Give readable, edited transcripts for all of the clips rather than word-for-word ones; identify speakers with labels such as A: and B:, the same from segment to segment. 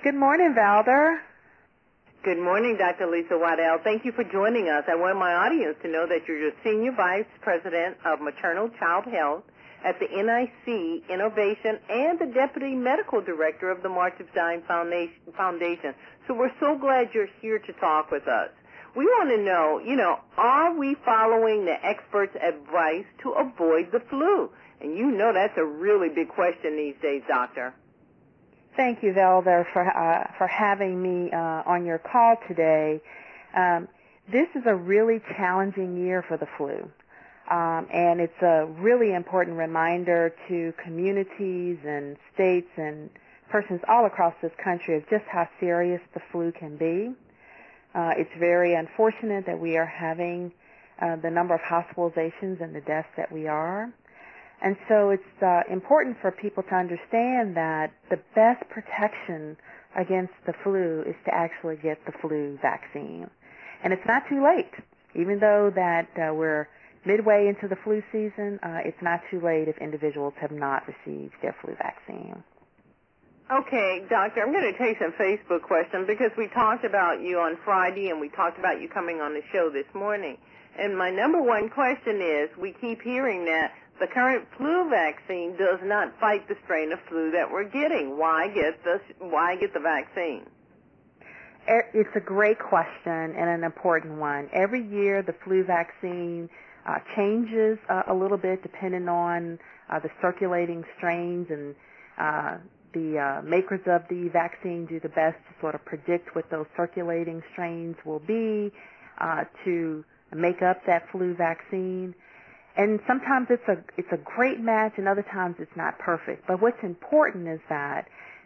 A: Good morning, Valder.
B: Good morning, Dr. Lisa Waddell. Thank you for joining us. I want my audience to know that you're the Senior Vice President of Maternal Child Health at the NIC Innovation and the Deputy Medical Director of the March of Dimes Foundation. So we're so glad you're here to talk with us. We want to know, are we following the experts' advice to avoid the flu? And you know that's a really big question these days, Doctor.
A: Thank you, Valder, for having me on your call today. This is a really challenging year for the flu, and it's a really important reminder to communities and states and persons all across this country of just how serious the flu can be. It's very unfortunate that we are having the number of hospitalizations and the deaths that we are. And so it's important for people to understand that the best protection against the flu is to actually get the flu vaccine. And it's not too late. Even though that we're midway into the flu season, it's not too late if individuals have not received their flu vaccine.
B: Okay, Doctor, I'm going to take some Facebook questions because we talked about you on Friday and we talked about you coming on the show this morning. And my number one question is, we keep hearing that the current flu vaccine does not fight the strain of flu that we're getting. Why get the vaccine?
A: It's a great question and an important one. Every year the flu vaccine changes a little bit depending on the circulating strains, and the makers of the vaccine do the best to sort of predict what those circulating strains will be to make up that flu vaccine. And sometimes it's a great match, and other times it's not perfect. But what's important is that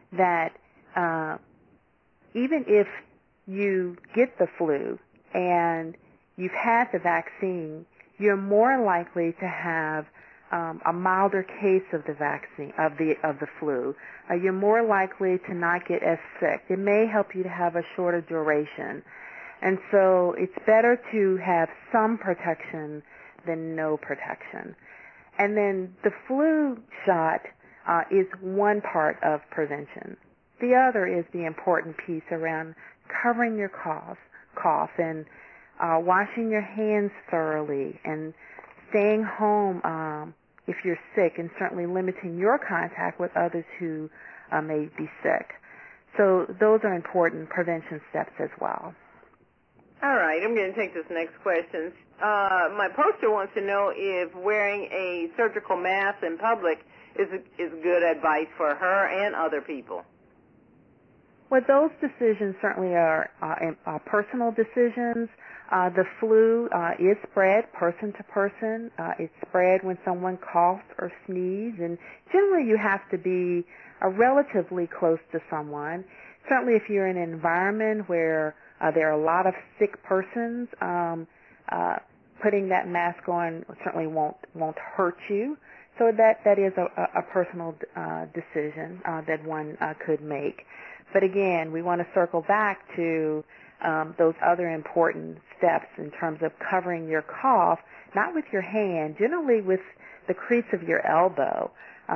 A: even if you get the flu and you've had the vaccine, you're more likely to have a milder case of the vaccine of the flu. You're more likely to not get as sick. It may help you to have a shorter duration, and so it's better to have some protection than no protection. And then the flu shot is one part of prevention. The other is the important piece around covering your cough and washing your hands thoroughly and staying home if you're sick, and certainly limiting your contact with others who may be sick. So those are important prevention steps as well.
B: All right, I'm going to take this next question. My poster wants to know if wearing a surgical mask in public is good advice for her and other people.
A: Well, those decisions certainly are personal decisions. The flu is spread person to person. It's spread when someone coughs or sneezes, and generally you have to be relatively close to someone. Certainly if you're in an environment where there are a lot of sick persons, putting that mask on certainly won't hurt you. So that is a personal decision that one could make. But again, we want to circle back to those other important steps in terms of covering your cough, not with your hand, generally with the crease of your elbow,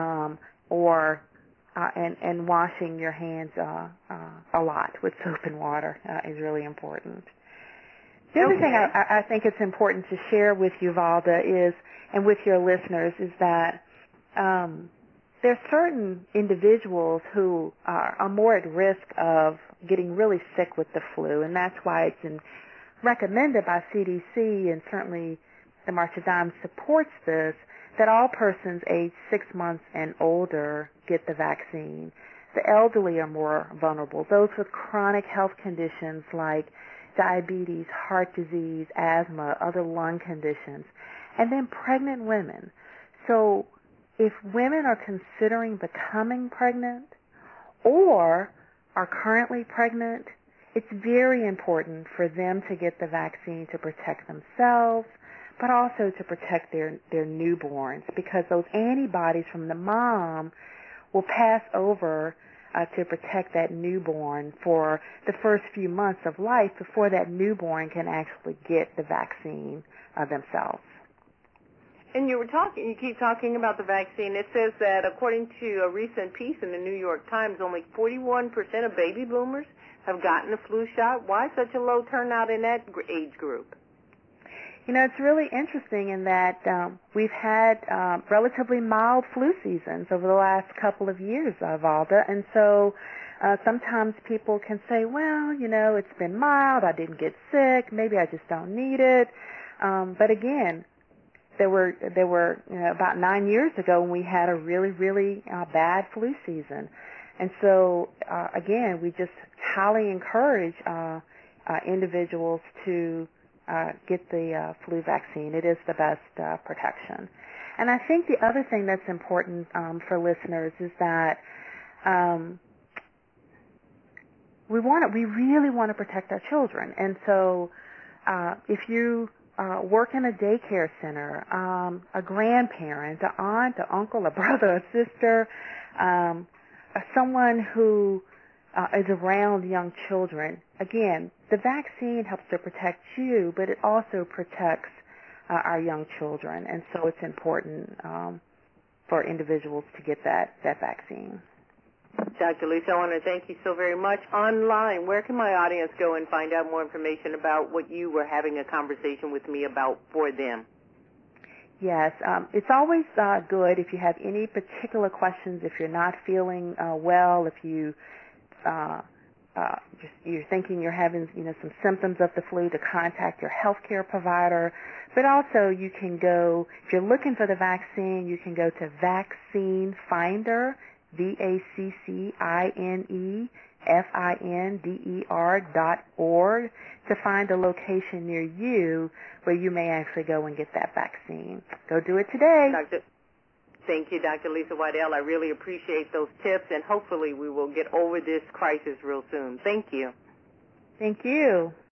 A: and washing your hands a lot with soap and water is really important. The other thing I think it's important to share with you, Valda, is, and with your listeners, is that there are certain individuals who are more at risk of getting really sick with the flu, and that's why it's been recommended by CDC, and certainly the March of Dimes supports this, that all persons aged 6 months and older get the vaccine. The elderly are more vulnerable. Those with chronic health conditions like diabetes, heart disease, asthma, other lung conditions, and then pregnant women. So if women are considering becoming pregnant or are currently pregnant, it's very important for them to get the vaccine to protect themselves, but also to protect their newborns, because those antibodies from the mom will pass over to protect that newborn for the first few months of life before that newborn can actually get the vaccine themselves.
B: And you keep talking about the vaccine. It says that according to a recent piece in the New York Times, only 41% of baby boomers have gotten a flu shot. Why such a low turnout in that age group?
A: You know, it's really interesting in that we've had relatively mild flu seasons over the last couple of years, Valda, and so sometimes people can say, well, you know, it's been mild, I didn't get sick, maybe I just don't need it. But again, there were you know, about 9 years ago when we had a really, really bad flu season. And so, again, we just highly encourage individuals to get the flu vaccine. It is the best protection. And I think the other thing that's important for listeners is that we really want to protect our children. And so if you work in a daycare center, a grandparent, an aunt, an uncle, a brother, a sister, someone who is around young children, again, the vaccine helps to protect you, but it also protects our young children, and so it's important for individuals to get that vaccine.
B: Dr. Lisa, I want to thank you so very much. Online, where can my audience go and find out more information about what you were having a conversation with me about for them?
A: Yes, it's always good if you have any particular questions, if you're not feeling well, if you you're thinking you're having, you know, some symptoms of the flu, to contact your healthcare provider. But also you can go, if you're looking for the vaccine, you can go to Vaccine Finder, VACCINEFINDER.org to find a location near you where you may actually go and get that vaccine. Go do it today.
B: Thank you, Dr. Lisa Waddell. I really appreciate those tips, and hopefully we will get over this crisis real soon. Thank you.
A: Thank you.